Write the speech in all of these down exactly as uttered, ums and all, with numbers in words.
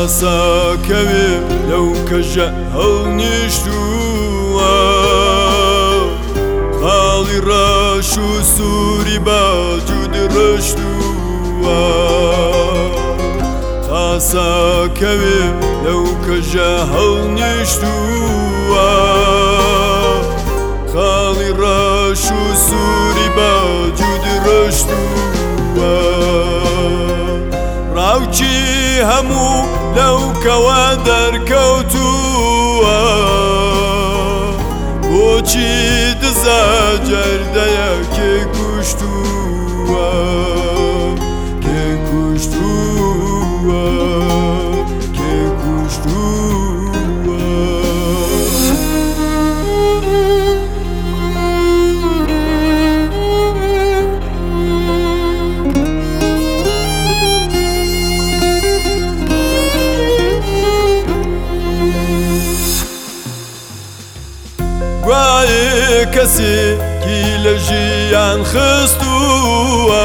تاسەکەوێ لەو کەژە هەڵنیشتووە خاڵی ڕەش و سووری باجود ڕشتووە تاسەکەوێ لەو کەژە هەڵنیشتووە خاڵی ڕەش و سووری باجود ڕشتووە ڕاوچی هەموو لەو کەوە دەرکەوتووە بۆچی دزە جەردەیە کێ کوشتووە کێ کوشتووە کێ کوشتووە گوایێ کەسێکی لە ژیان خستووە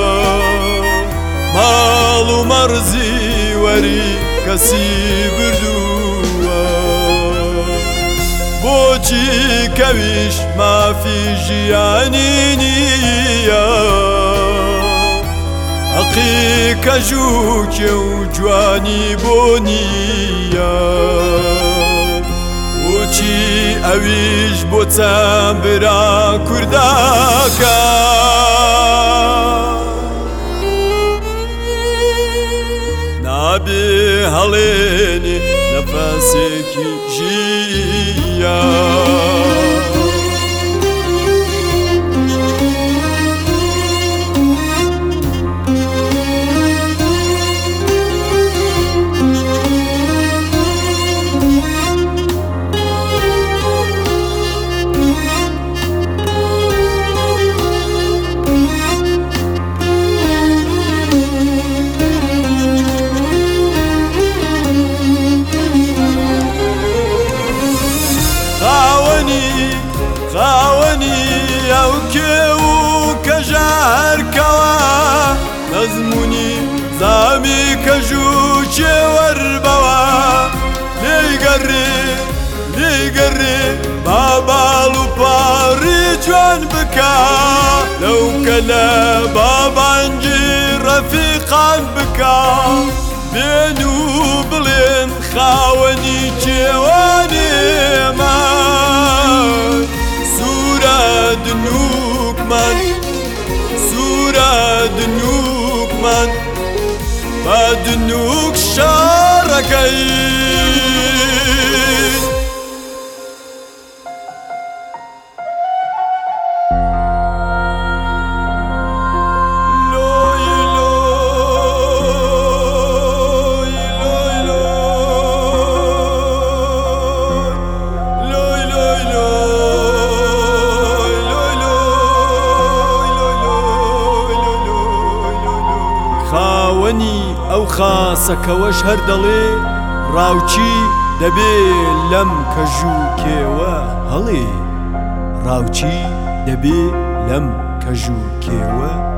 ماڵ و مەڕزی وەری کەسی بردووە بۆچی کەویش مافی ژیانی نییە حەقی کەژووکێ و جوانی بۆ نییە بۆچی ئەویش بۆ چەند برا کورداکە نابێ هەڵێنێ نەفەسێکی ژیان خاوەنی ئەو کێو و کەژە هەرکەوە مەزموونی زامی کەژووکێ وەربەوە لێی گەڕێ لێی گەڕێ با باڵ و پاڕی جوان بکە لەو کەلە با بانگی ڕەفیقان بکە بێن و بڵێن خاوەنی کێوانێمان دنووکمان سوورە دنووکمان با دنووک شارەکەی خاوەنی ئەو خاسەکەوەش هەر دەڵێ ڕاوچی دەبێ لەم کەژووکێوە هەڵێ ڕاوچی دەبێ لەم کەژووکێوە